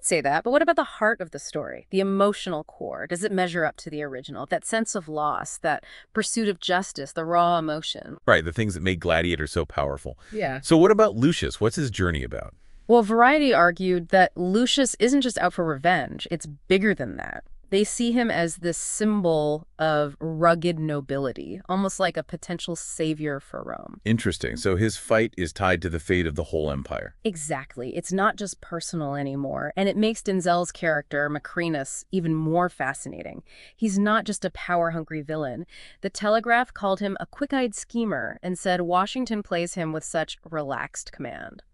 say that, but what about the heart of the story, the emotional core? Does it measure up to the original? That sense of loss, that pursuit of justice, the raw emotion? Right, the things that made Gladiator so powerful. Yeah. So what about Lucius? What's his journey about? Well, Variety argued that Lucius isn't just out for revenge, it's bigger than that. They see him as this symbol of rugged nobility, almost like a potential savior for Rome. Interesting. So his fight is tied to the fate of the whole empire. Exactly. It's not just personal anymore, and it makes Denzel's character, Macrinus, even more fascinating. He's not just a power-hungry villain. The Telegraph called him a quick-eyed schemer and said Washington plays him with such relaxed command.